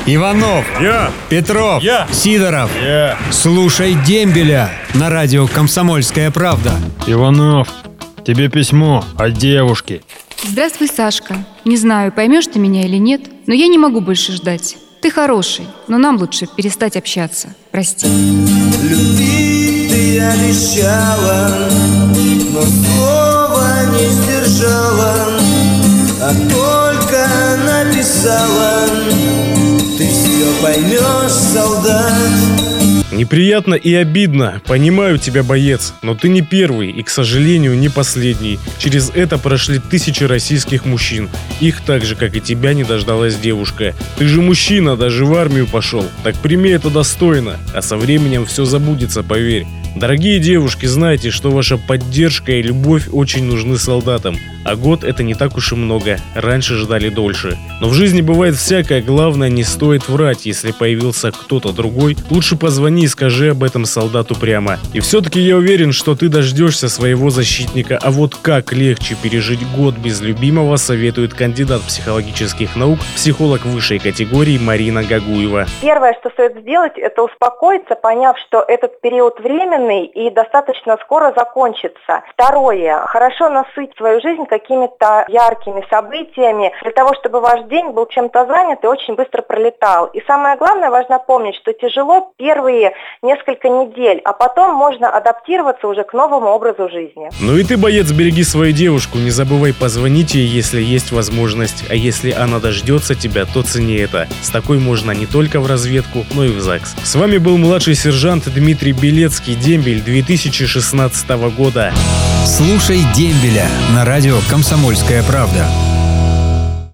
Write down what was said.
Иванов, Я. Петров, Я. Сидоров. Я. Слушай дембеля на радио «Комсомольская правда». Иванов, тебе письмо от девушки. Здравствуй, Сашка. Не знаю, поймешь ты меня или нет, но я не могу больше ждать. Ты хороший, но нам лучше перестать общаться. Прости. Любить ты обещала, но слова не сдержала, а только написала: ты все поймешь, солдат. Неприятно и обидно. Понимаю тебя, боец, но ты не первый и, к сожалению, не последний. Через это прошли тысячи российских мужчин. Их так же, как и тебя, не дождалась девушка. Ты же мужчина, даже в армию пошел. Так прими это достойно, а со временем все забудется, поверь. Дорогие девушки, знайте, что ваша поддержка и любовь очень нужны солдатам. А год — это не так уж и много. Раньше ждали дольше. Но в жизни бывает всякое. Главное, не стоит врать. Если появился кто-то другой, лучше позвони и скажи об этом солдату прямо. И все-таки я уверен, что ты дождешься своего защитника. А вот как легче пережить год без любимого, советует кандидат психологических наук, психолог высшей категории Марина Гагуева. Первое, что стоит сделать, это успокоиться, поняв, что этот период временный и достаточно скоро закончится. Второе, хорошо насытить свою жизнь какими-то яркими событиями, для того, чтобы ваш день был чем-то занят и очень быстро пролетал. И самое главное, важно помнить, что тяжело первые несколько недель, а потом можно адаптироваться уже к новому образу жизни. Ну и ты, боец, береги свою девушку, не забывай позвонить ей, если есть возможность. А если она дождется тебя, то цени это. С такой можно не только в разведку, но и в ЗАГС. С вами был младший сержант Дмитрий Белецкий, дембель 2016 года. Слушай дембеля на радио «Комсомольская правда».